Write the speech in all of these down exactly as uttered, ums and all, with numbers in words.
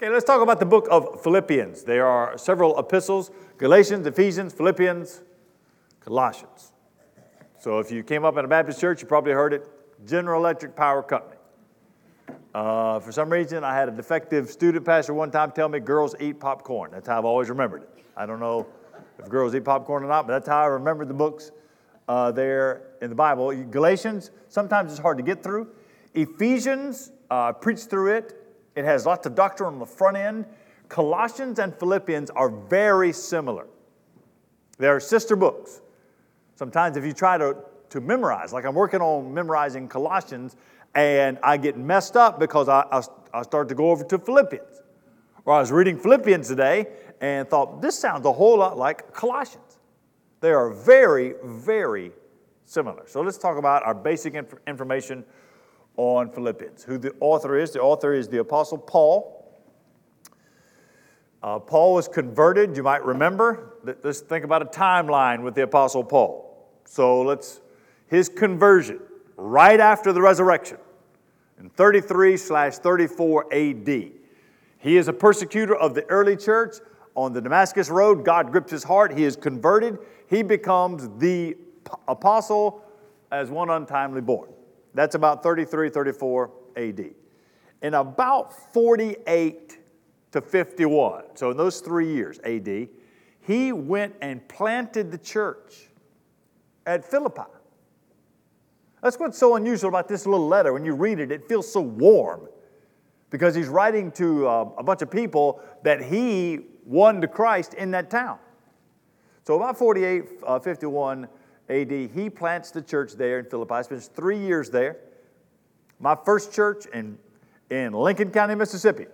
Okay, let's talk about the book of Philippians. There are several epistles: Galatians, Ephesians, Philippians, Colossians. So if you came up in a Baptist church, you probably heard it, General Electric Power Company. Uh, for some reason, I had a defective student pastor one time tell me girls eat popcorn. That's how I've always remembered it. I don't know if girls eat popcorn or not, but that's how I remembered the books uh, there in the Bible. Galatians, sometimes it's hard to get through. Ephesians, uh, preach through it. It has lots of doctrine on the front end. Colossians and Philippians are very similar. They are sister books. Sometimes if you try to, to memorize, like I'm working on memorizing Colossians, and I get messed up because I, I, I start to go over to Philippians. Or I was reading Philippians today and thought, this sounds a whole lot like Colossians. They are very, very similar. So let's talk about our basic inf- information on Philippians. Who the author is. The author is the Apostle Paul. Uh, Paul was converted, you might remember. Let's think about a timeline with the Apostle Paul. So let's, his conversion, right after the resurrection, in thirty-three slash thirty-four A D. He is a persecutor of the early church. On the Damascus Road, God grips his heart. He is converted. He becomes the apostle as one untimely born. That's about thirty-three, thirty-four A D. In about forty-eight to fifty-one, so in those three years A D, he went and planted the church at Philippi. That's what's so unusual about this little letter. When you read it, it feels so warm because he's writing to uh, a bunch of people that he won to Christ in that town. So about forty-eight, fifty-one A D, he plants the church there in Philippi. Spends three years there. My first church in, in Lincoln County, Mississippi.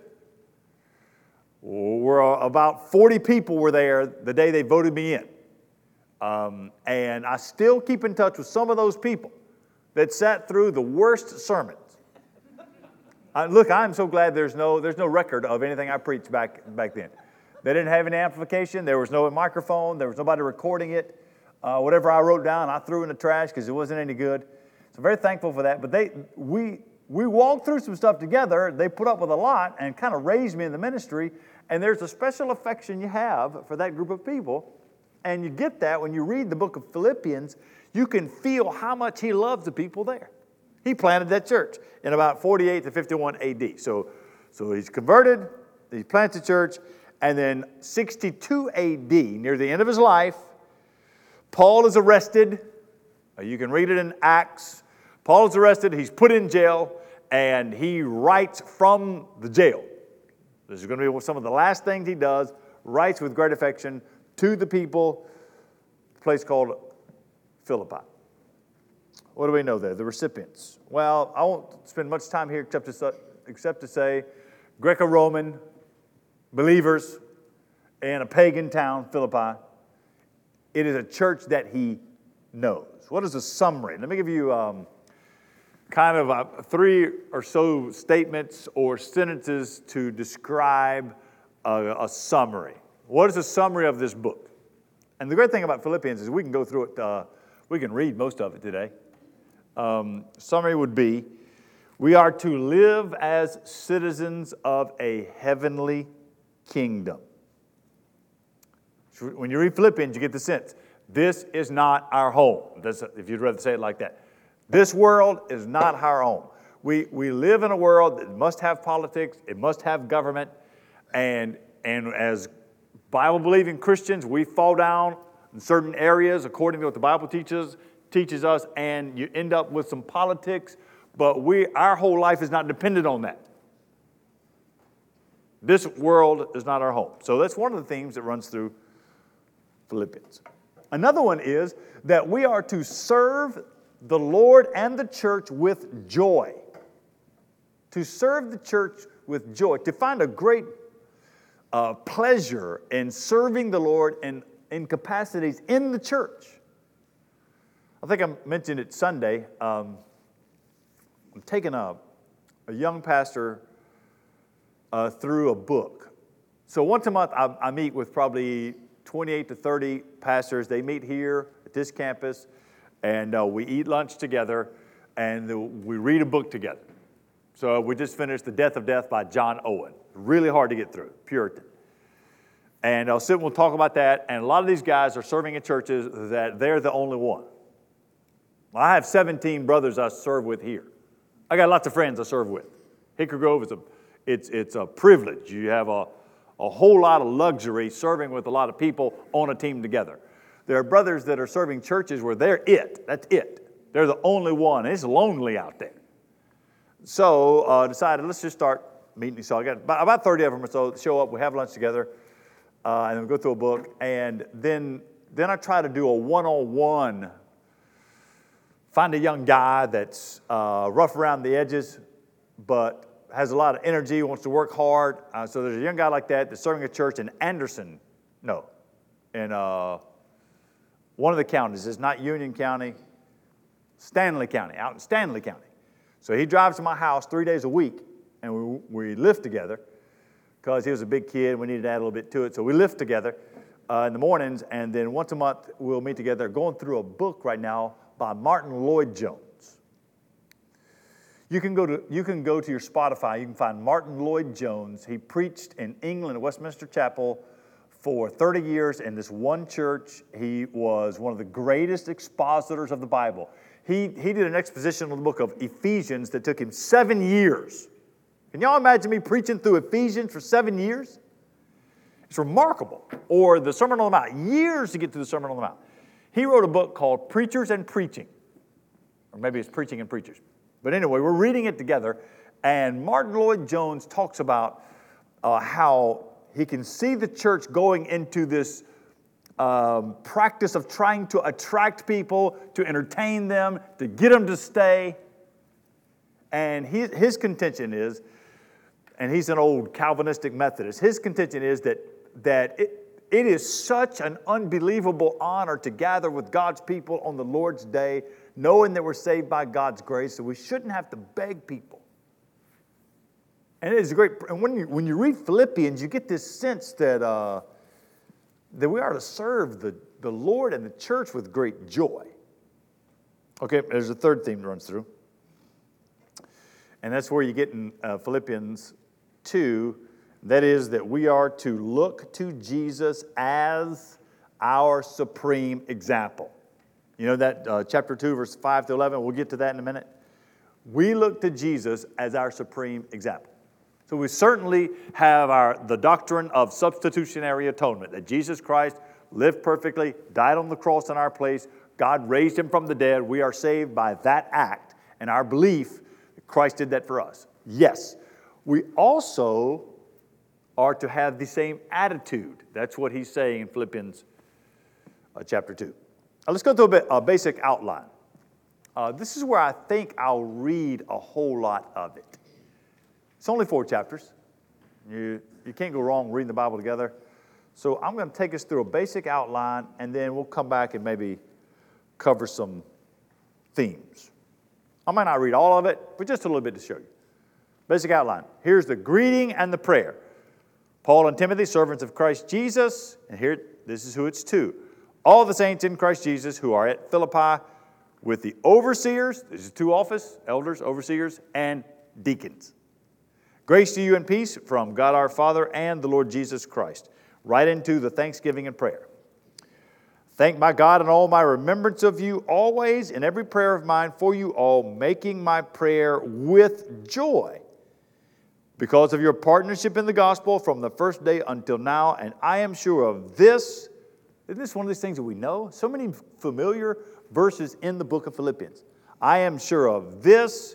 We're uh, about forty people were there the day they voted me in. Um, and I still keep in touch with some of those people that sat through the worst sermons. Uh, look, I'm so glad there's no there's no record of anything I preached back back then. They didn't have any amplification. There was no microphone. There was nobody recording it. Uh, whatever I wrote down, I threw in the trash because it wasn't any good. So I'm very thankful for that. But they we we walked through some stuff together. They put up with a lot and kind of raised me in the ministry. And there's a special affection you have for that group of people. And you get that when you read the book of Philippians. You can feel how much he loves the people there. He planted that church in about forty-eight to fifty-one A D. So, so he's converted, he plants the church, and then sixty-two A D, near the end of his life, Paul is arrested. You can read it in Acts. Paul is arrested, he's put in jail, and he writes from the jail. This is going to be some of the last things he does, writes with great affection to the people, a place called Philippi. What do we know there? The recipients. Well, I won't spend much time here except to, except to say Greco-Roman believers in a pagan town, Philippi. It is a church that he knows. What is a summary? Let me give you um, kind of a, three or so statements or sentences to describe a, a summary. What is a summary of this book? And the great thing about Philippians is we can go through it, uh, we can read most of it today. Um, summary would be, we are to live as citizens of a heavenly kingdom. When you read Philippians, you get the sense, this is not our home. That's, if you'd rather say it like that. This world is not our home. We, we live in a world that must have politics, it must have government, and, and as Bible-believing Christians, we fall down in certain areas according to what the Bible teaches teaches us, and you end up with some politics, but we our whole life is not dependent on that. This world is not our home. So that's one of the themes that runs through Philippians. Another one is that we are to serve the Lord and the church with joy. To serve the church with joy. To find a great uh, pleasure in serving the Lord in, in capacities in the church. I think I mentioned it Sunday. Um, I'm taking a, a young pastor uh, through a book. So once a month, I, I meet with probably twenty-eight to thirty pastors. They meet here at this campus, and uh, we eat lunch together, and we read a book together. So we just finished The Death of Death by John Owen. Really hard to get through, Puritan. And I'll sit and we'll talk about that. And a lot of these guys are serving in churches that they're the only one. I have seventeen brothers I serve with here. I got lots of friends I serve with. Hickory Grove is a, it's, it's a privilege. You have a, a whole lot of luxury serving with a lot of people on a team together. There are brothers that are serving churches where they're it. That's it. They're the only one. It's lonely out there. So uh, decided, let's just start meeting. So I got about, about thirty of them or so show up. We have lunch together, uh, and then we go through a book. And then, then I try to do a one-on-one. Find a young guy that's uh, rough around the edges, but has a lot of energy, wants to work hard. Uh, so there's a young guy like that that's serving a church in Anderson, no, in uh, one of the counties. It's not Union County, Stanley County, out in Stanley County. So he drives to my house three days a week, and we, we live together because he was a big kid. We needed to add a little bit to it. So we live together uh, in the mornings, and then once a month we'll meet together, going through a book right now by Martin Lloyd-Jones. You can go to you can go to your Spotify. You can find Martin Lloyd-Jones. He preached in England at Westminster Chapel for thirty years in this one church. He was one of the greatest expositors of the Bible. He, he did an exposition on the book of Ephesians that took him seven years. Can y'all imagine me preaching through Ephesians for seven years? It's remarkable. Or the Sermon on the Mount, years to get through the Sermon on the Mount. He wrote a book called Preachers and Preaching. Or maybe it's Preaching and Preachers. But anyway, we're reading it together. And Martin Lloyd-Jones talks about uh, how he can see the church going into this um, practice of trying to attract people, to entertain them, to get them to stay. And he, his contention is, and he's an old Calvinistic Methodist, his contention is that, that it, It is such an unbelievable honor to gather with God's people on the Lord's day, knowing that we're saved by God's grace, so we shouldn't have to beg people. And it is great. And when you, when you read Philippians, you get this sense that, uh, that we are to serve the, the Lord and the church with great joy. Okay, there's a third theme that runs through. And that's where you get in uh, Philippians two. That is that we are to look to Jesus as our supreme example. You know that uh, chapter two, verse five to eleven, we'll get to that in a minute. We look to Jesus as our supreme example. So we certainly have our the doctrine of substitutionary atonement, that Jesus Christ lived perfectly, died on the cross in our place, God raised him from the dead. We are saved by that act and our belief that Christ did that for us. Yes, we also are to have the same attitude. That's what he's saying in Philippians uh, chapter two. Now let's go through a, bit, a basic outline. Uh, this is where I think I'll read a whole lot of it. It's only four chapters. You, you can't go wrong reading the Bible together. So I'm going to take us through a basic outline, and then we'll come back and maybe cover some themes. I might not read all of it, but just a little bit to show you. Basic outline. Here's the greeting and the prayer. Paul and Timothy, servants of Christ Jesus, and here, this is who it's to. All the saints in Christ Jesus who are at Philippi with the overseers, this is two office, elders, overseers, and deacons. Grace to you and peace from God our Father and the Lord Jesus Christ. Right into the thanksgiving and prayer. Thank my God in all my remembrance of you always in every prayer of mine for you all, making my prayer with joy because of your partnership in the gospel from the first day until now. And I am sure of this. Isn't this one of these things that we know? So many familiar verses in the book of Philippians. I am sure of this.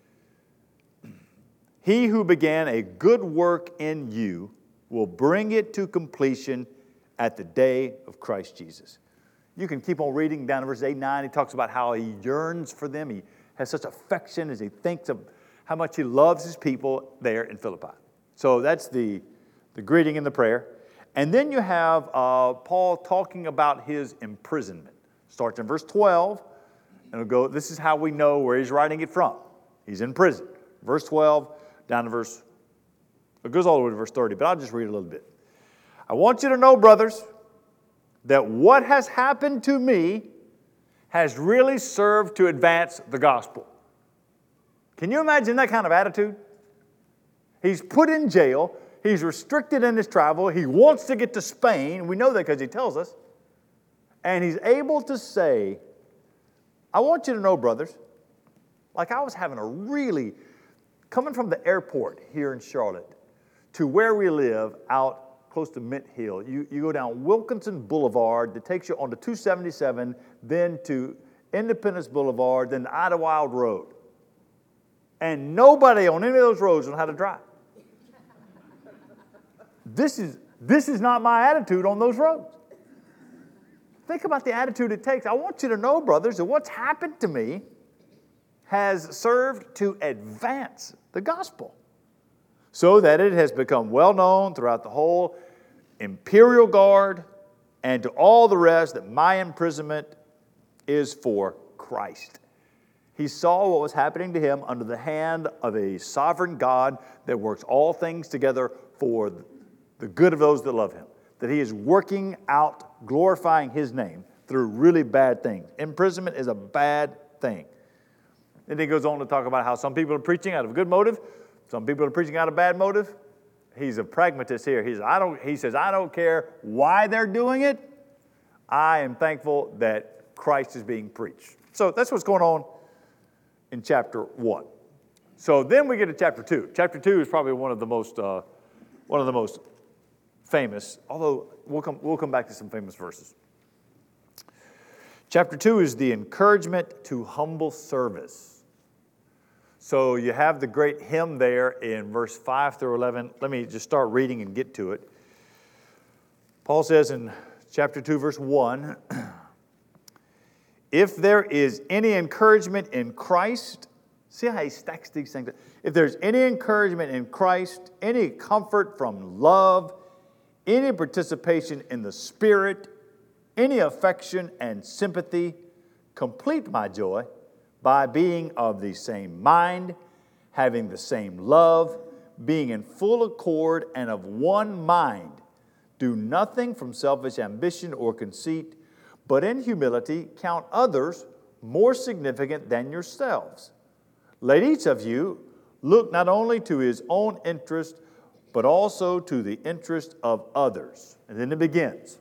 He who began a good work in you will bring it to completion at the day of Christ Jesus. You can keep on reading down to verse eight, nine. He talks about how he yearns for them. He has such affection as he thinks of how much he loves his people there in Philippi. So that's the, the greeting and the prayer. And then you have uh, Paul talking about his imprisonment. Starts in verse twelve, and it'll go, this is how we know where he's writing it from. He's in prison. Verse twelve, down to verse, it goes all the way to verse thirty, but I'll just read a little bit. I want you to know, brothers, that what has happened to me has really served to advance the gospel. Can you imagine that kind of attitude? He's put in jail. He's restricted in his travel. He wants to get to Spain. We know that because he tells us. And he's able to say, I want you to know, brothers, like I was having a really, coming from the airport here in Charlotte to where we live out close to Mint Hill, you, you go down Wilkinson Boulevard that takes you on to two seventy-seven, then to Independence Boulevard, then to Idlewild Road. And nobody on any of those roads knows how to drive. This is, this is not my attitude on those roads. Think about the attitude it takes. I want you to know, brothers, that what's happened to me has served to advance the gospel so that it has become well known throughout the whole imperial guard and to all the rest that my imprisonment is for Christ. He saw what was happening to him under the hand of a sovereign God that works all things together for the good of those that love him. That he is working out, glorifying his name through really bad things. Imprisonment is a bad thing. Then he goes on to talk about how some people are preaching out of good motive, some people are preaching out of bad motive. He's a pragmatist here. He's, I don't, he says, I don't care why they're doing it. I am thankful that Christ is being preached. So that's what's going on in chapter one. So then we get to chapter two. Chapter two is probably one of the most, uh, one of the most famous, although we'll come, we'll come back to some famous verses. Chapter two is the encouragement to humble service. So you have the great hymn there in verse five through eleven. Let me just start reading and get to it. Paul says in chapter two, verse one, if there is any encouragement in Christ, see how he stacks these things up. If there's any encouragement in Christ, any comfort from love, any participation in the Spirit, any affection and sympathy, complete my joy by being of the same mind, having the same love, being in full accord and of one mind. Do nothing from selfish ambition or conceit, but in humility count others more significant than yourselves. Let each of you look not only to his own interest, but also to the interest of others. And then it begins.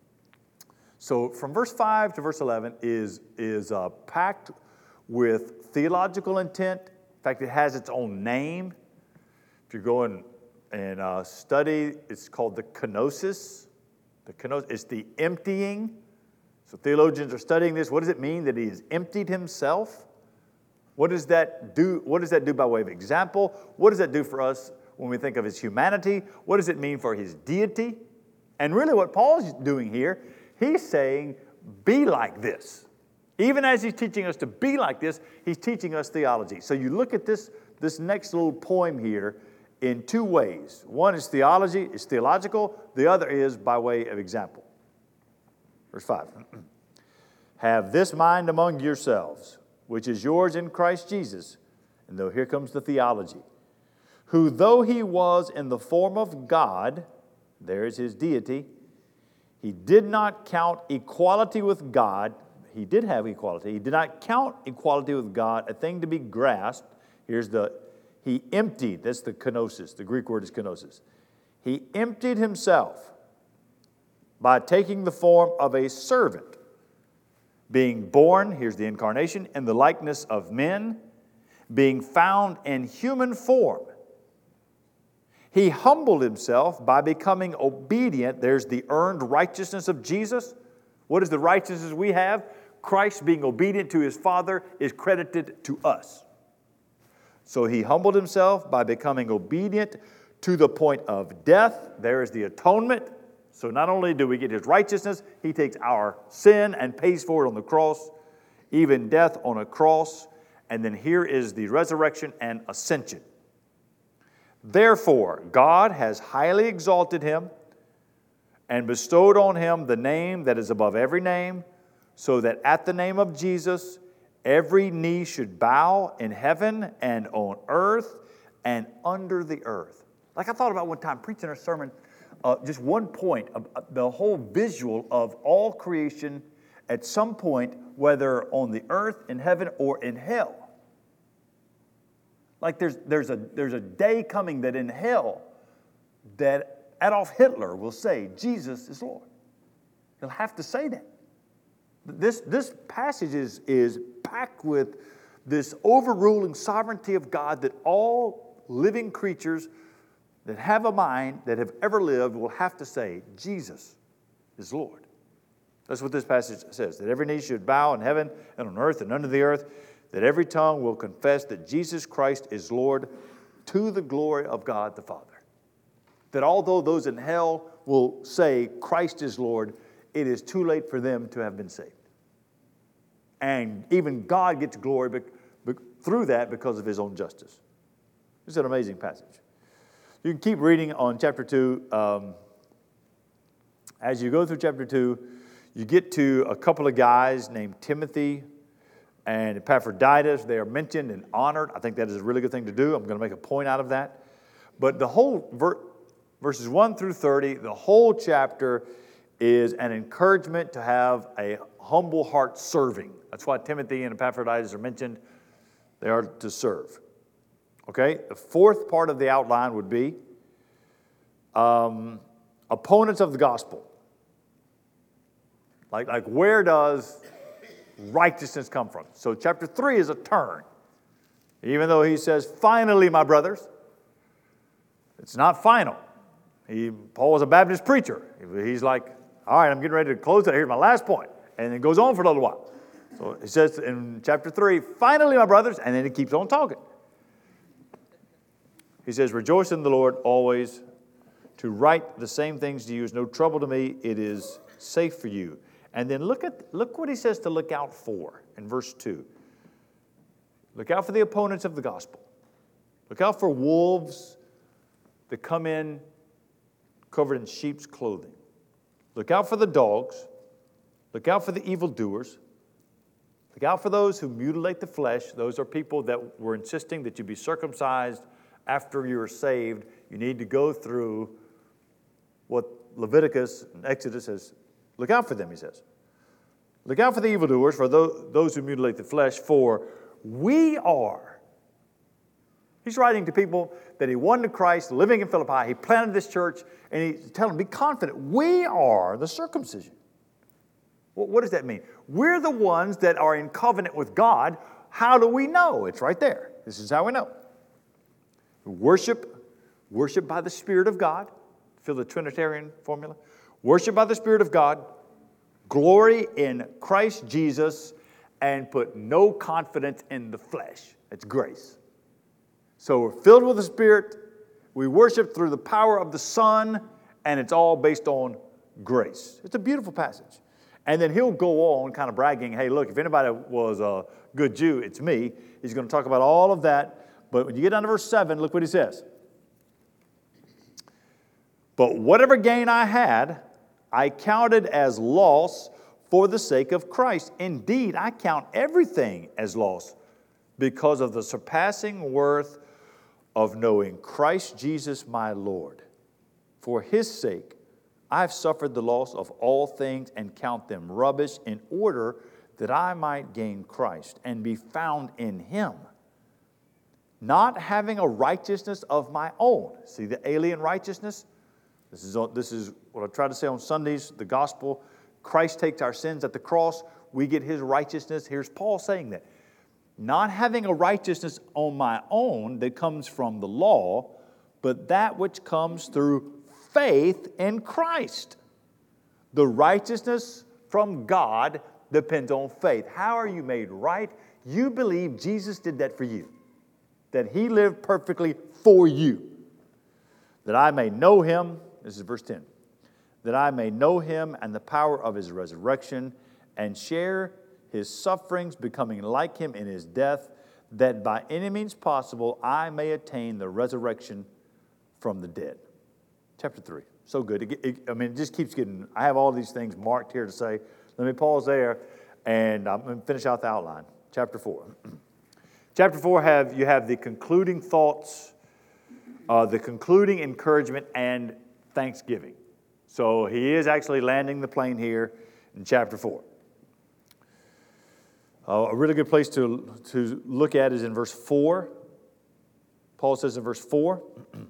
So from verse five to verse eleven is, is uh, packed with theological intent. In fact, it has its own name. If you go and, and uh, study, it's called the kenosis. The kenosis, it's the emptying. So theologians are studying this. What does it mean that he has emptied himself? What does that do? What does that do by way of example? What does that do for us when we think of his humanity? What does it mean for his deity? And really what Paul's doing here, he's saying, be like this. Even as he's teaching us to be like this, he's teaching us theology. So you look at this, this next little poem here in two ways. One is theology, it's theological. The other is by way of example. Verse five. Have this mind among yourselves, which is yours in Christ Jesus. And though here comes the theology. Who though he was in the form of God, there is his deity, he did not count equality with God. He did have equality. He did not count equality with God a thing to be grasped. Here's the, he emptied, that's the kenosis, the Greek word is kenosis. He emptied himself by taking the form of a servant, being born, here's the incarnation, in the likeness of men, being found in human form. He humbled himself by becoming obedient. There's the earned righteousness of Jesus. What is the righteousness we have? Christ being obedient to his Father is credited to us. So he humbled himself by becoming obedient to the point of death. There is the atonement. So not only do we get his righteousness, he takes our sin and pays for it on the cross, even death on a cross. And then here is the resurrection and ascension. Therefore, God has highly exalted him and bestowed on him the name that is above every name, so that at the name of Jesus, every knee should bow in heaven and on earth and under the earth. Like I thought about one time preaching a sermon, uh, just one point, of, uh, the whole visual of all creation at some point, whether on the earth, in heaven, or in hell. Like there's, there's, a, there's a day coming that in hell that Adolf Hitler will say, Jesus is Lord. He'll have to say that. This, this passage is, is packed with this overruling sovereignty of God that all living creatures that have a mind, that have ever lived, will have to say, Jesus is Lord. That's what this passage says, that every knee should bow in heaven and on earth and under the earth, that every tongue will confess that Jesus Christ is Lord to the glory of God the Father. That although those in hell will say Christ is Lord, it is too late for them to have been saved. And even God gets glory be, be, through that because of his own justice. It's an amazing passage. You can keep reading on chapter two. Um, as you go through chapter two, you get to a couple of guys named Timothy and Epaphroditus. They are mentioned and honored. I think that is a really good thing to do. I'm going to make a point out of that. But the whole ver- verses one through thirty, the whole chapter is an encouragement to have a humble heart serving. That's why Timothy and Epaphroditus are mentioned. They are to serve. Okay? The fourth part of the outline would be um, opponents of the gospel. Like, like where does righteousness come from? So chapter three is a turn. Even though he says, finally, my brothers, it's not final. He, Paul was a Baptist preacher. He's like, all right, I'm getting ready to close it. Here's my last point. And it goes on for a little while. So he says in chapter three, finally, my brothers, and then he keeps on talking. He says, rejoice in the Lord always. To write the same things to you is no trouble to me. It is safe for you. And then look at look what he says to look out for in verse two. Look out for the opponents of the gospel. Look out for wolves that come in covered in sheep's clothing. Look out for the dogs. Look out for the evildoers. Look out for those who mutilate the flesh. Those are people that were insisting that you be circumcised after you are saved. You need to go through what Leviticus and Exodus says. Look out for them, he says. Look out for the evildoers, for those who mutilate the flesh, for we are. He's writing to people that he won to Christ, living in Philippi. He planted this church, and he's telling them, be confident. We are the circumcision. Well, what does that mean? We're the ones that are in covenant with God. How do we know? It's right there. This is how we know. Worship, worship by the Spirit of God. Feel the Trinitarian formula? Worship by the Spirit of God, glory in Christ Jesus, and put no confidence in the flesh. It's grace. So we're filled with the Spirit, we worship through the power of the Son, and it's all based on grace. It's a beautiful passage. And then he'll go on kind of bragging, hey, look, if anybody was a good Jew, it's me. He's going to talk about all of that. But when you get down to verse seven, look what he says. But whatever gain I had, I counted as loss for the sake of Christ. Indeed, I count everything as loss because of the surpassing worth of knowing Christ Jesus my Lord. For his sake, I've suffered the loss of all things and count them rubbish in order that I might gain Christ and be found in him, not having a righteousness of my own. See the alien righteousness? This is, this is what I try to say on Sundays, the gospel. Christ takes our sins at the cross. We get his righteousness. Here's Paul saying that. Not having a righteousness on my own that comes from the law, but that which comes through faith in Christ. The righteousness from God depends on faith. How are you made right? You believe Jesus did that for you. That he lived perfectly for you. That I may know him, this is verse ten, that I may know him and the power of his resurrection and share his sufferings, becoming like him in his death, that by any means possible I may attain the resurrection from the dead. Chapter three, so good. It, it, I mean, it just keeps getting, I have all these things marked here to say. Let me pause there, and I'm going to finish out the outline. Chapter four. Chapter four, have you have the concluding thoughts, uh, the concluding encouragement, and thanksgiving. So he is actually landing the plane here in chapter four. Uh, a really good place to, to look at is in verse four. Paul says in verse four,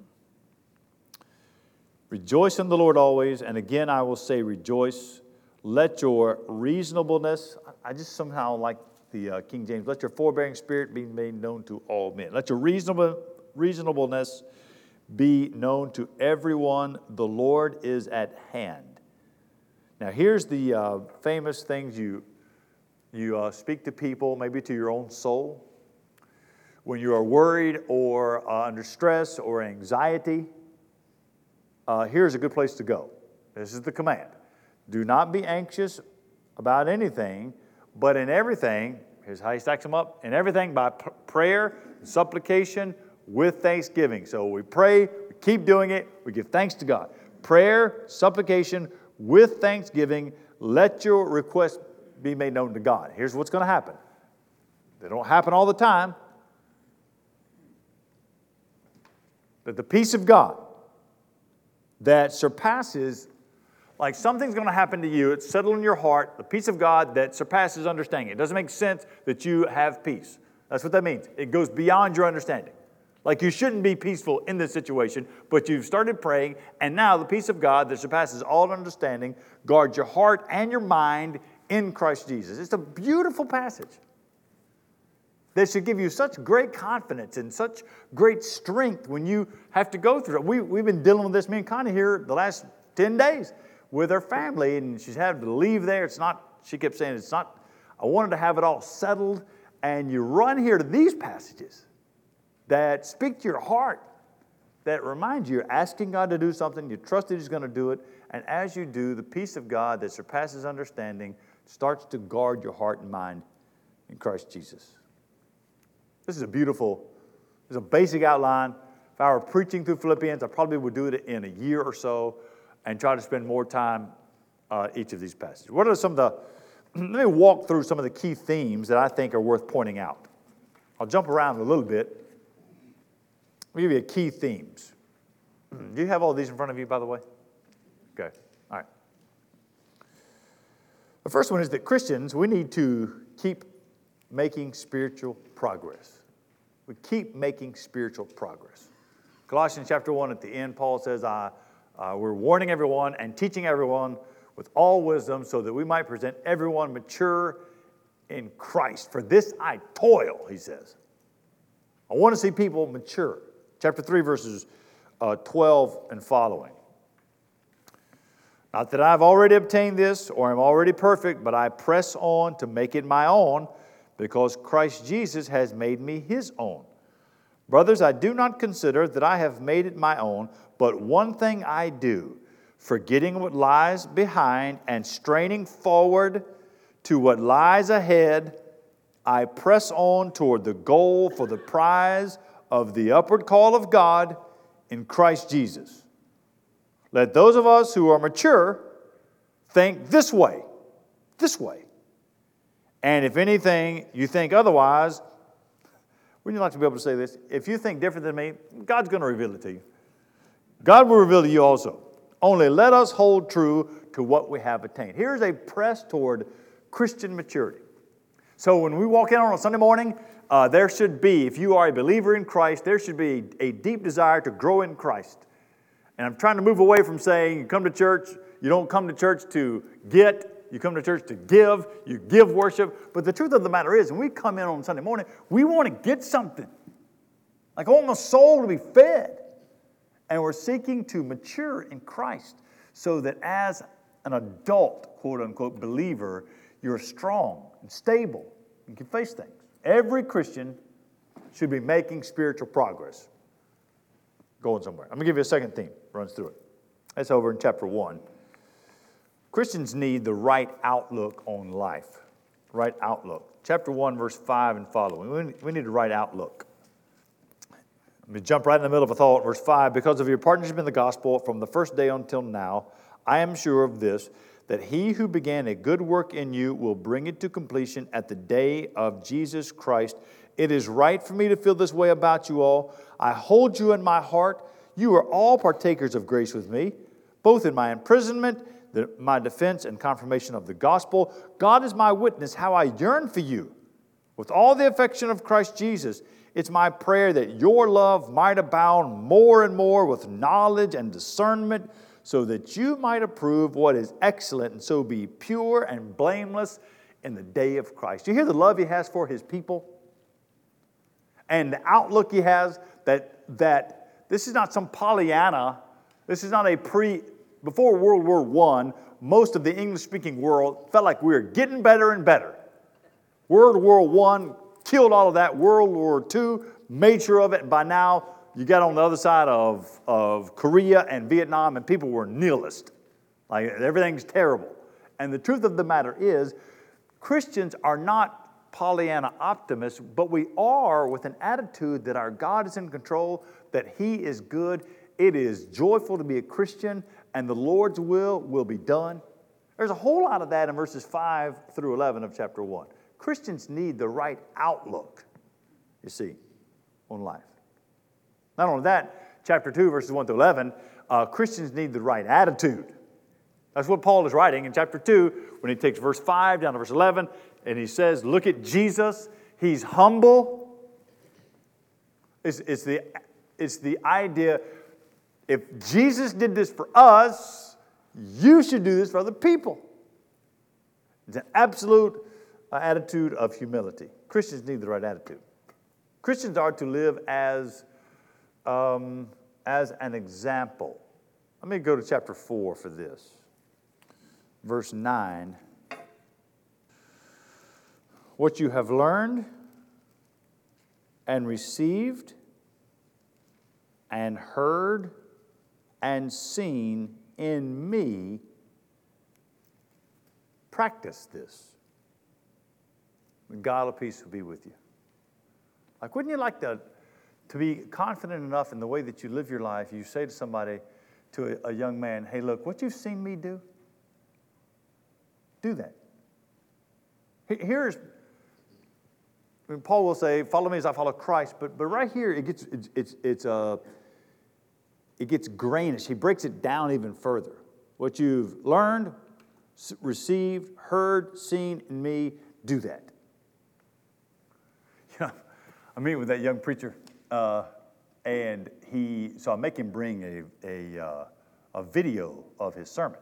rejoice in the Lord always, and again I will say rejoice. Let your reasonableness, I just somehow like the uh, King James, let your forbearing spirit be made known to all men. Let your reasonable reasonableness be known to everyone. The Lord is at hand. Now here's the uh, famous things you, you uh, speak to people, maybe to your own soul. When you are worried or uh, under stress or anxiety, uh, here's a good place to go. This is the command. Do not be anxious about anything, but in everything, here's how he stacks them up, in everything by p- prayer and supplication with thanksgiving. So we pray, we keep doing it, we give thanks to God. Prayer, supplication with thanksgiving, let your requests be made known to God. Here's what's going to happen. They don't happen all the time. That the peace of God that surpasses, like something's going to happen to you, it's settled in your heart, the peace of God that surpasses understanding. It doesn't make sense that you have peace. That's what that means. It goes beyond your understanding. Like you shouldn't be peaceful in this situation, but you've started praying, and now the peace of God that surpasses all understanding guards your heart and your mind in Christ Jesus. It's a beautiful passage that should give you such great confidence and such great strength when you have to go through it. We, we've been dealing with this, me and Connie here, the last ten days with her family, and she's had to leave there. It's not, she kept saying, it's not, I wanted to have it all settled, and you run here to these passages that speak to your heart, that remind you you're asking God to do something, you trust that He's going to do it, and as you do, the peace of God that surpasses understanding starts to guard your heart and mind in Christ Jesus. This is a beautiful, this is a basic outline. If I were preaching through Philippians, I probably would do it in a year or so and try to spend more time uh, each of these passages. What are some of the, let me walk through some of the key themes that I think are worth pointing out. I'll jump around a little bit. I'll give you key themes. Do you have all these in front of you, by the way? Okay, all right. The first one is that Christians, we need to keep making spiritual progress. We keep making spiritual progress. Colossians chapter one at the end, Paul says, I, uh, we're warning everyone and teaching everyone with all wisdom so that we might present everyone mature in Christ. For this I toil, he says. I want to see people mature. Chapter three, verses uh, twelve and following. Not that I've already obtained this or am already perfect, but I press on to make it my own, because Christ Jesus has made me His own. Brothers, I do not consider that I have made it my own, but one thing I do, forgetting what lies behind and straining forward to what lies ahead, I press on toward the goal for the prize of the upward call of God in Christ Jesus. Let those of us who are mature think this way, this way. And if anything, you think otherwise, wouldn't you like to be able to say this? If you think different than me, God's going to reveal it to you. God will reveal to you also. Only let us hold true to what we have attained. Here's a press toward Christian maturity. So when we walk in on a Sunday morning, uh, there should be, if you are a believer in Christ, there should be a, a deep desire to grow in Christ. And I'm trying to move away from saying you come to church, you don't come to church to get, you come to church to give, you give worship. But the truth of the matter is, when we come in on Sunday morning, we want to get something. Like I want my soul to be fed. And we're seeking to mature in Christ so that as an adult, quote unquote, believer, you're strong and stable. You can face things. Every Christian should be making spiritual progress. Going somewhere. I'm going to give you a second theme. Runs through it. That's over in chapter one. Christians need the right outlook on life. Right outlook. Chapter one, verse five and following. We need the right outlook. Let me jump right in the middle of a thought. Verse five, because of your partnership in the gospel from the first day until now, I am sure of this, that he who began a good work in you will bring it to completion at the day of Jesus Christ. It is right for me to feel this way about you all. I hold you in my heart. You are all partakers of grace with me, both in my imprisonment, the, my defense, and confirmation of the gospel. God is my witness how I yearn for you with all the affection of Christ Jesus. It's my prayer that your love might abound more and more with knowledge and discernment, so that you might approve what is excellent and so be pure and blameless in the day of Christ. You hear the love he has for his people? And the outlook he has that, that this is not some Pollyanna. This is not a pre, before World War One, most of the English-speaking world felt like we were getting better and better. World War One killed all of that. World War Two made sure of it. And by now, you got on the other side of, of Korea and Vietnam, and people were nihilist. Like, everything's terrible. And the truth of the matter is, Christians are not Pollyanna optimists, but we are with an attitude that our God is in control, that he is good. It is joyful to be a Christian, and the Lord's will will be done. There's a whole lot of that in verses five through eleven of chapter one. Christians need the right outlook, you see, on life. Not only that, chapter two, verses one through eleven, uh, Christians need the right attitude. That's what Paul is writing in chapter two when he takes verse five down to verse eleven, and he says, look at Jesus. He's humble. It's, it's, the, it's the idea, if Jesus did this for us, you should do this for other people. It's an absolute uh, attitude of humility. Christians need the right attitude. Christians are to live as, um, as an example. Let me go to chapter four for this. Verse nine. What you have learned and received and heard and seen in me, practice this. The God of peace will be with you. Like, wouldn't you like to, to be confident enough in the way that you live your life? You say to somebody, to a, a young man, hey, look, what you've seen me do, do that. Here's, I mean, Paul will say, follow me as I follow Christ, but, but right here, it gets, it's, it's, it's uh, it gets grainish. He breaks it down even further. What you've learned, received, heard, seen in me, do that. You know, I'm meeting with that young preacher, uh, and he, so I make him bring a, a, uh, a video of his sermon.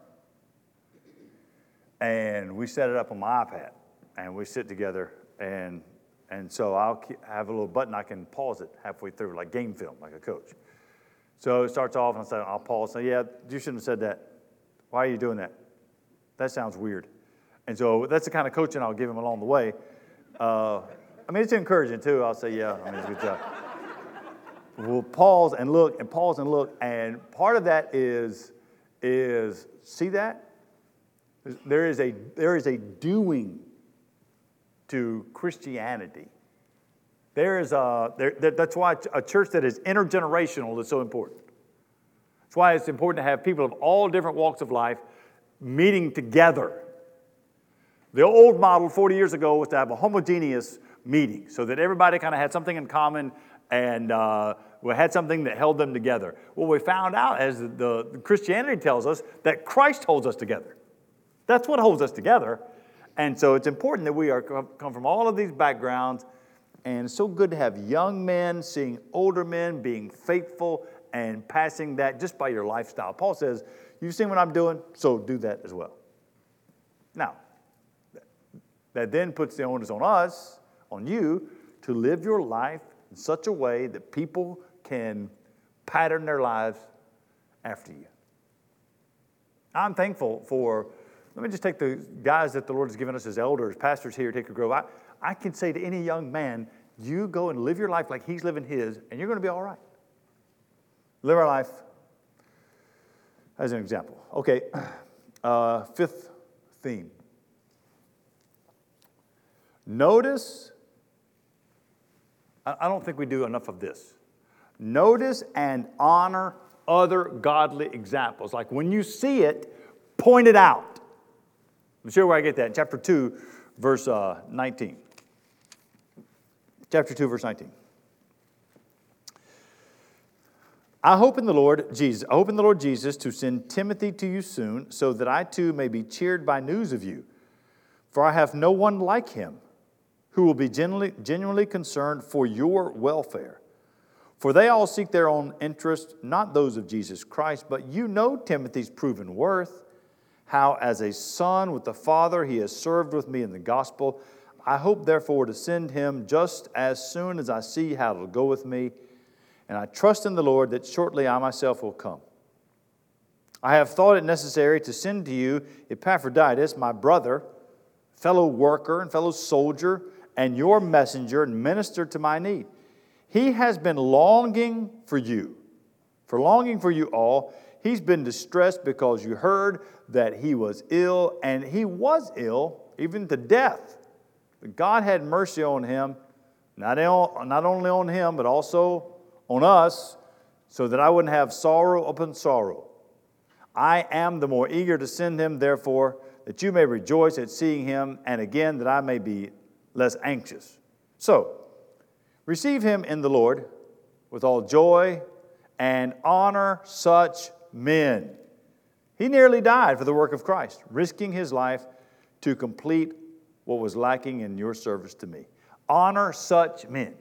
And we set it up on my iPad, and we sit together, and and so I'll keep, have a little button I can pause it halfway through, like game film, like a coach. So it starts off, and I say, I'll pause. Say, yeah, you shouldn't have said that. Why are you doing that? That sounds weird. And so that's the kind of coaching I'll give him along the way. Uh, I mean, it's encouraging, too. I'll say, yeah, I mean, it's a good job. We'll pause and look, and pause and look, and part of that is, is see that? There is a, there is a doing to Christianity. There is a, there, that's why a church that is intergenerational is so important. That's why it's important to have people of all different walks of life meeting together. The old model forty years ago was to have a homogeneous meeting so that everybody kind of had something in common and uh, we had something that held them together. What we found out, as the, the Christianity tells us, that Christ holds us together. That's what holds us together. And so it's important that we are come from all of these backgrounds. And it's so good to have young men seeing older men being faithful and passing that just by your lifestyle. Paul says, you've seen what I'm doing, so do that as well. Now, that then puts the onus on us, on you, to live your life in such a way that people can pattern their lives after you. I'm thankful for, let me just take the guys that the Lord has given us as elders, pastors here at Hickory Grove. I, I can say to any young man, you go and live your life like he's living his, and you're going to be all right. Live our life as an example. Okay, uh, fifth theme. Notice, I don't think we do enough of this. Notice and honor other godly examples. Like when you see it, point it out. I'm sure where I get that. In chapter two, verse uh, nineteen. Chapter two, verse nineteen. I hope in the Lord Jesus, I hope in the Lord Jesus to send Timothy to you soon, so that I too may be cheered by news of you. For I have no one like him, who will be genuinely, genuinely concerned for your welfare. For they all seek their own interest, not those of Jesus Christ. But you know Timothy's proven worth, how as a son with the Father he has served with me in the gospel. I hope therefore to send him just as soon as I see how it will go with me. And I trust in the Lord that shortly I myself will come. I have thought it necessary to send to you Epaphroditus, my brother, fellow worker and fellow soldier, and your messenger and minister to my need. He has been longing for you, for longing for you all. He's been distressed because you heard that he was ill, and he was ill, even to death. But God had mercy on him, not, not only on him, but also on us, so that I wouldn't have sorrow upon sorrow. I am the more eager to send him, therefore, that you may rejoice at seeing him, and again, that I may be less anxious. So, receive him in the Lord with all joy and honor such men. He nearly died for the work of Christ, risking his life to complete what was lacking in your service to me. Honor such men.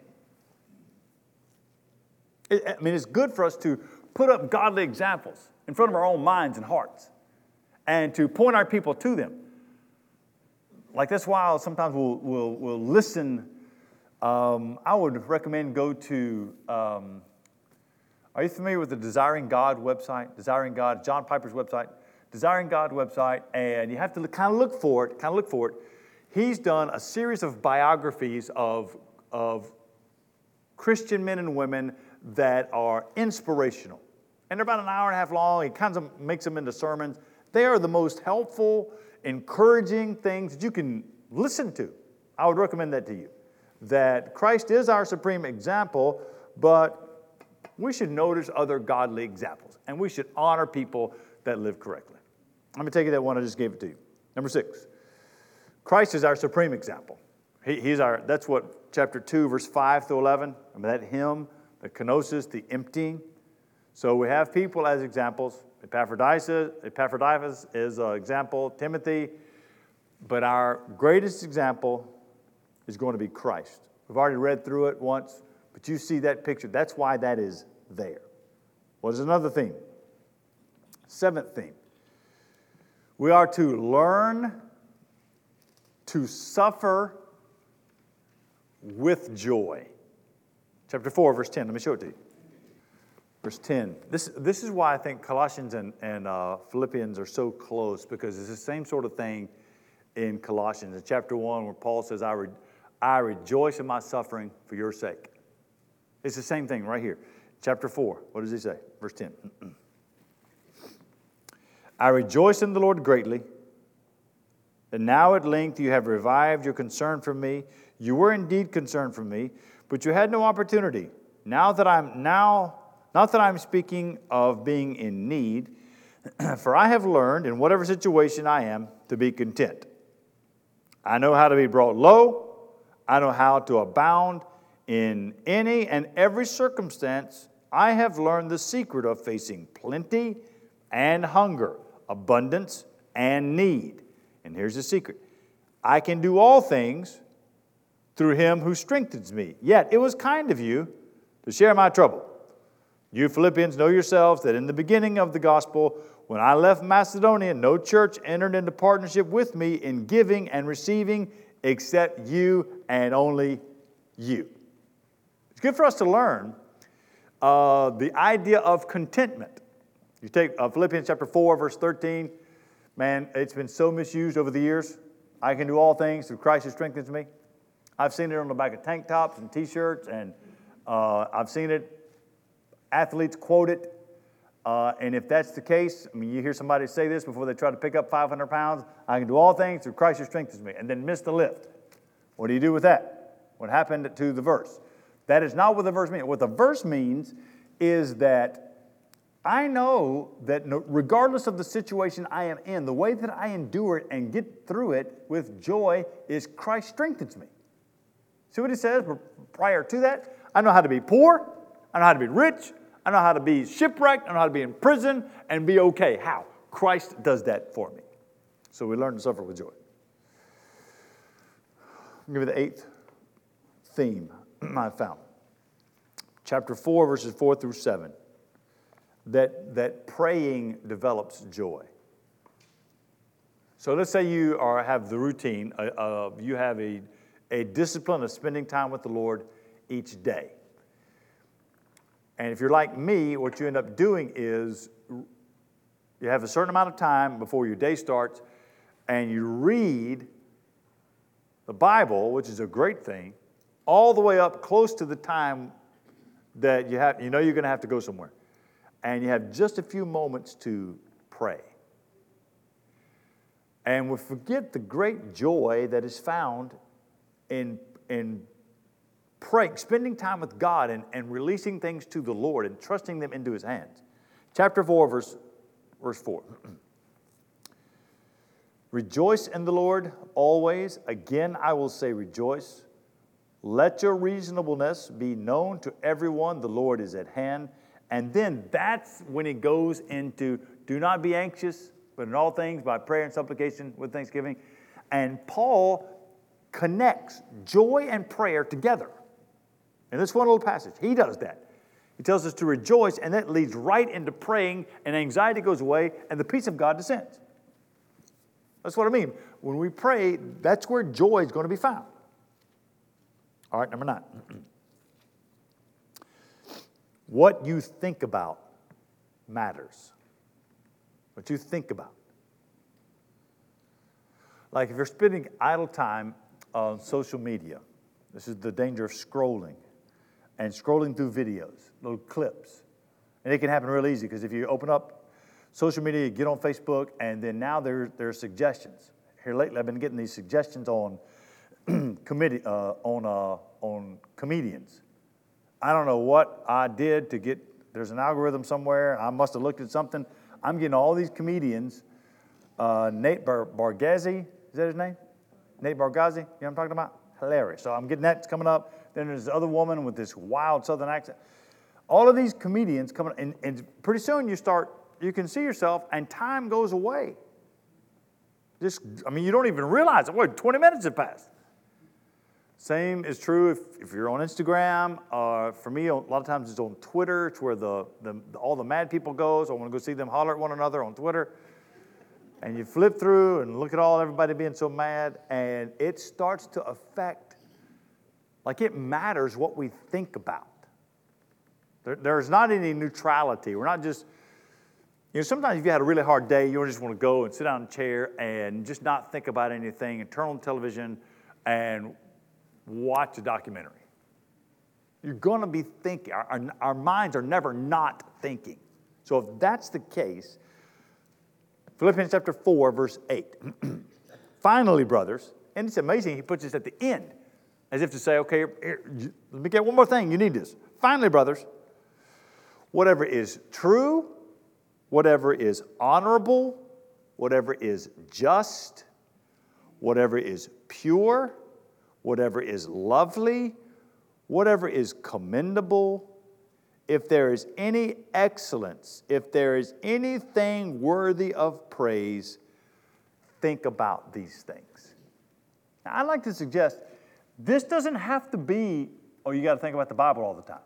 I mean, it's good for us to put up godly examples in front of our own minds and hearts and to point our people to them. Like that's why sometimes we'll, we'll, we'll listen. Um, I would recommend go to, um, are you familiar with the Desiring God website? Desiring God, John Piper's website. Desiring God website, and you have to kind of look for it, kind of look for it. He's done a series of biographies of, of Christian men and women that are inspirational. And they're about an hour and a half long. He kind of makes them into sermons. They are the most helpful, encouraging things that you can listen to. I would recommend that to you. That Christ is our supreme example, but we should notice other godly examples. And we should honor people that live correctly. Let me take you that one I just gave it to you. Number six. Christ is our supreme example. He, he's our, that's what chapter two, verse five through eleven. I mean, that hymn, the kenosis, the emptying. So we have people as examples. Epaphroditus, Epaphroditus is an example. Timothy. But our greatest example is going to be Christ. We've already read through it once, but you see that picture. That's why that is there. What is another theme? Seventh theme. We are to learn to suffer with joy. Chapter four, verse ten. Let me show it to you. Verse ten. This, this is why I think Colossians and, and uh, Philippians are so close, because it's the same sort of thing in Colossians. In chapter one, where Paul says, I, re- I rejoice in my suffering for your sake. It's the same thing right here. Chapter four, what does he say? Verse ten. I rejoice in the Lord greatly, that now at length you have revived your concern for me. You were indeed concerned for me, but you had no opportunity. Now that I'm now, not that I'm speaking of being in need, for I have learned in whatever situation I am to be content. I know how to be brought low. I know how to abound in any and every circumstance. I have learned the secret of facing plenty and hunger, abundance and need. And here's the secret. I can do all things through him who strengthens me. Yet it was kind of you to share my trouble. You Philippians know yourselves that in the beginning of the gospel, when I left Macedonia, no church entered into partnership with me in giving and receiving except you and only you. It's good for us to learn uh, the idea of contentment. You take uh, Philippians chapter four, verse thirteen. Man, it's been so misused over the years. I can do all things through Christ who strengthens me. I've seen it on the back of tank tops and T-shirts, and uh, I've seen it. Athletes quote it. Uh, and if that's the case, I mean, you hear somebody say this before they try to pick up five hundred pounds. I can do all things through Christ who strengthens me, and then miss the lift. What do you do with that? What happened to the verse? That is not what the verse means. What the verse means is that I know that regardless of the situation I am in, the way that I endure it and get through it with joy is Christ strengthens me. See what he says prior to that? I know how to be poor. I know how to be rich. I know how to be shipwrecked. I know how to be in prison and be okay. How? Christ does that for me. So we learn to suffer with joy. I'll give you the eighth theme I found. Chapter four, verses four through seven. That, that praying develops joy. So let's say you are, have the routine, uh, uh, you have a, a discipline of spending time with the Lord each day. And if you're like me, what you end up doing is you have a certain amount of time before your day starts, and you read the Bible, which is a great thing, all the way up close to the time that you have, you know you're going to have to go somewhere. And you have just a few moments to pray. And we forget the great joy that is found in, in praying, spending time with God and, and releasing things to the Lord and trusting them into His hands. Chapter four, verse, verse four. Rejoice in the Lord always. Again, I will say rejoice. Let your reasonableness be known to everyone. The Lord is at hand. And then that's when it goes into do not be anxious, but in all things by prayer and supplication with thanksgiving. And Paul connects joy and prayer together. In this one little passage, he does that. He tells us to rejoice, and that leads right into praying, and anxiety goes away, and the peace of God descends. That's what I mean. When we pray, that's where joy is going to be found. All right, number nine. What you think about matters. What you think about. Like if you're spending idle time on social media, this is the danger of scrolling and scrolling through videos, little clips. And it can happen real easy because if you open up social media, you get on Facebook, and then now there, there are suggestions. Here lately, I've been getting these suggestions on committee, uh, on, uh, on comedians. I don't know what I did to get, there's an algorithm somewhere. I must have looked at something. I'm getting all these comedians. Uh, Nate Bar- Bargatze, is that his name? Nate Bargatze, you know what I'm talking about? Hilarious. So I'm getting that coming up. Then there's this other woman with this wild southern accent. All of these comedians coming, and, and pretty soon you start, you can see yourself, and time goes away. Just, I mean, you don't even realize it. Wait, twenty minutes have passed. Same is true if, if you're on Instagram. Uh, for me, a lot of times it's on Twitter. It's where the, the, the all the mad people goes. I want to go see them holler at one another on Twitter. And you flip through and look at all everybody being so mad, and it starts to affect, like it matters what we think about. There, there's not any neutrality. We're not just, you know, sometimes if you had a really hard day, you just want to go and sit down in a chair and just not think about anything and turn on the television and watch a documentary. You're going to be thinking. Our, our, our minds are never not thinking. So if that's the case, Philippians chapter four, verse eight. Finally, brothers, and it's amazing, he puts this at the end, as if to say, okay, here, let me get one more thing. You need this. Finally, brothers, whatever is true, whatever is honorable, whatever is just, whatever is pure, whatever is lovely, whatever is commendable, if there is any excellence, if there is anything worthy of praise, think about these things. Now, I'd like to suggest this doesn't have to be, oh, you got to think about the Bible all the time.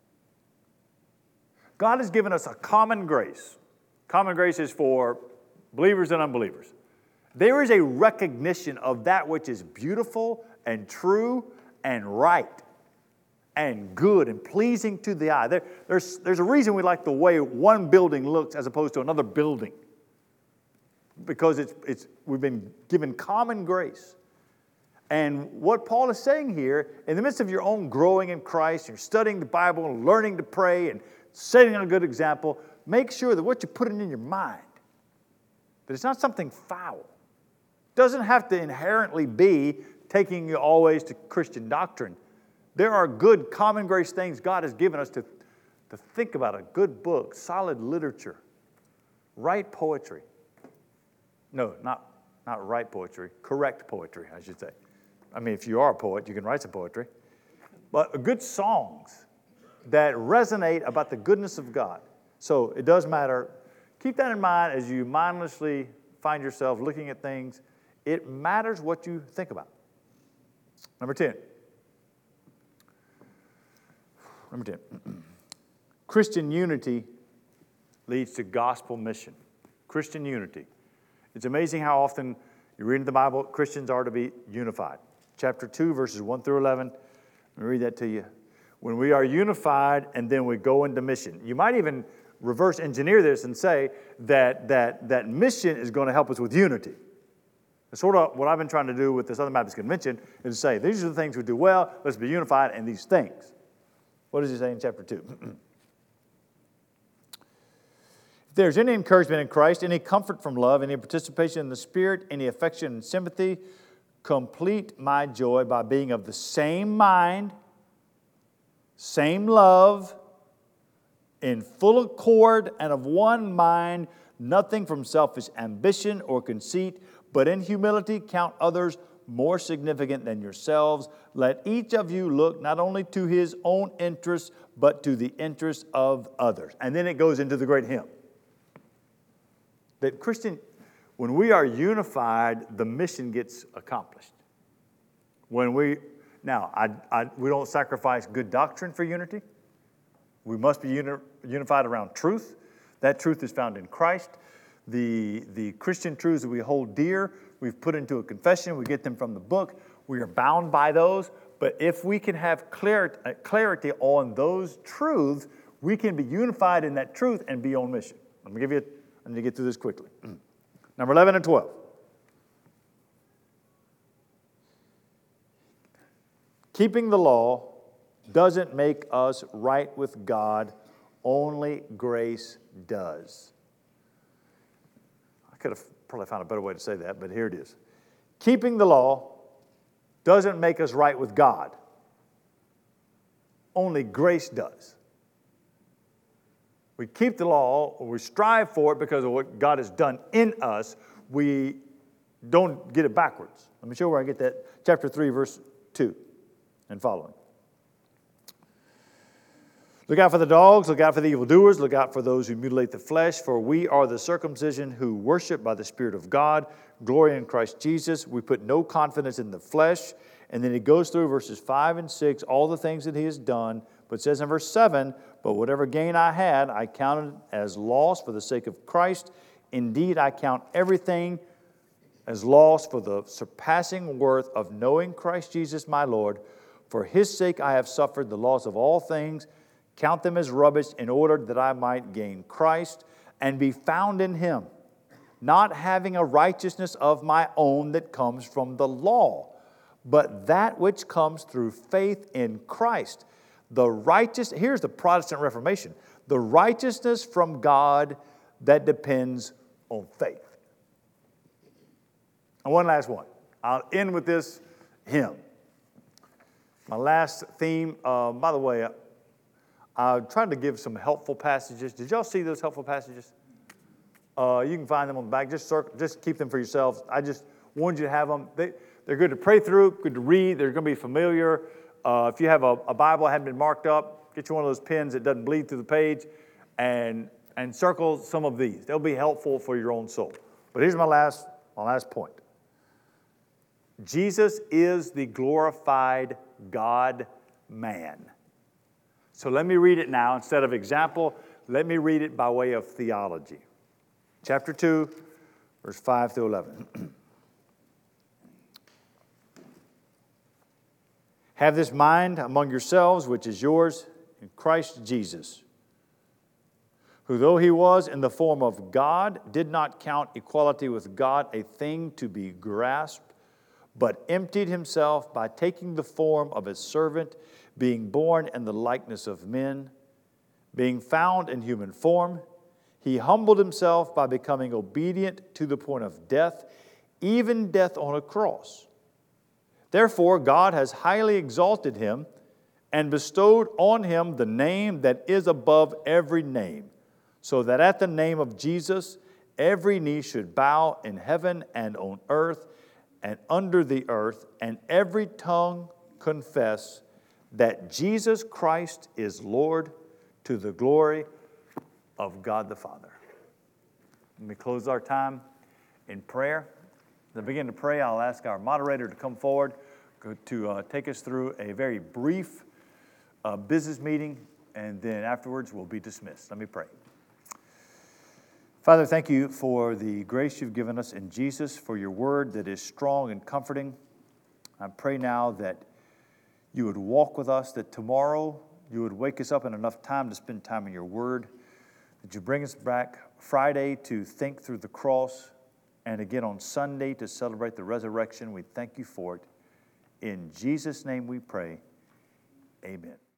God has given us a common grace. Common grace is for believers and unbelievers. There is a recognition of that which is beautiful and true and right and good and pleasing to the eye. There, there's, there's a reason we like the way one building looks as opposed to another building. Because it's, it's, we've been given common grace. And what Paul is saying here, in the midst of your own growing in Christ, you're studying the Bible and learning to pray and setting a good example, make sure that what you're putting in your mind, that it's not something foul. It doesn't have to inherently be taking you always to Christian doctrine. There are good common grace things God has given us to, to think about. A good book, solid literature, right poetry. No, not, not right poetry, correct poetry, I should say. I mean, if you are a poet, you can write some poetry. But good songs that resonate about the goodness of God. So it does matter. Keep that in mind as you mindlessly find yourself looking at things. It matters what you think about. Number ten. Number ten. Christian unity leads to gospel mission. Christian unity. It's amazing how often you read in the Bible, Christians are to be unified. Chapter two, verses one through eleven. Let me read that to you. When we are unified and then we go into mission. You might even reverse engineer this and say that, that, that mission is going to help us with unity. It's sort of what I've been trying to do with the Southern Baptist Convention is to say, these are the things we do well, let's be unified in these things. What does he say in chapter two? If there's any encouragement in Christ, any comfort from love, any participation in the Spirit, any affection and sympathy, complete my joy by being of the same mind, same love, in full accord and of one mind, nothing from selfish ambition or conceit, but in humility count others more significant than yourselves. Let each of you look not only to his own interests, but to the interests of others. And then it goes into the great hymn. That Christian, when we are unified, the mission gets accomplished. When we, now, I, I, we don't sacrifice good doctrine for unity. We must be uni, unified around truth. That truth is found in Christ. The, the Christian truths that we hold dear, we've put into a confession. We get them from the book. We are bound by those. But if we can have clarity, clarity on those truths, we can be unified in that truth and be on mission. Let me give you, a, I need to get through this quickly. Number eleven and twelve. Keeping the law doesn't make us right with God. Only grace does. I could have probably found a better way to say that, but here it is. Keeping the law doesn't make us right with God. Only grace does. We keep the law, or we strive for it because of what God has done in us. We don't get it backwards. Let me show you where I get that. Chapter three, verse two and following. Look out for the dogs, look out for the evildoers, look out for those who mutilate the flesh, for we are the circumcision who worship by the Spirit of God, glory in Christ Jesus. We put no confidence in the flesh. And then he goes through verses five and six, all the things that he has done, but says in verse seven, but whatever gain I had, I counted as loss for the sake of Christ. Indeed, I count everything as loss for the surpassing worth of knowing Christ Jesus my Lord. For his sake I have suffered the loss of all things, count them as rubbish in order that I might gain Christ and be found in him, not having a righteousness of my own that comes from the law, but that which comes through faith in Christ. The righteous, here's the Protestant Reformation, the righteousness from God that depends on faith. And one last one. I'll end with this hymn. My last theme, uh, by the way, I tried to give some helpful passages. Did y'all see those helpful passages? Uh, you can find them on the back. Just circle, just keep them for yourselves. I just wanted you to have them. They, they're good to pray through, good to read. They're going to be familiar. Uh, if you have a, a Bible that hasn't been marked up, get you one of those pens that doesn't bleed through the page and, and circle some of these. They'll be helpful for your own soul. But here's my last, my last point. Jesus is the glorified God-man. So let me read it now. Instead of example, let me read it by way of theology. Chapter two, verse five through eleven. Have this mind among yourselves, which is yours in Christ Jesus, who though he was in the form of God, did not count equality with God a thing to be grasped, but emptied himself by taking the form of a servant, being born in the likeness of men. Being found in human form, he humbled himself by becoming obedient to the point of death, even death on a cross. Therefore, God has highly exalted him and bestowed on him the name that is above every name, so that at the name of Jesus, every knee should bow in heaven and on earth and under the earth, and every tongue confess that Jesus Christ is Lord, to the glory of God the Father. Let me close our time in prayer. As I begin to pray, I'll ask our moderator to come forward to uh, take us through a very brief a business meeting, and then afterwards we'll be dismissed. Let me pray. Father, thank you for the grace you've given us in Jesus, for your word that is strong and comforting. I pray now that you would walk with us, that tomorrow you would wake us up in enough time to spend time in your word, that you bring us back Friday to think through the cross, and again on Sunday to celebrate the resurrection. We thank you for it. In Jesus' name we pray. Amen.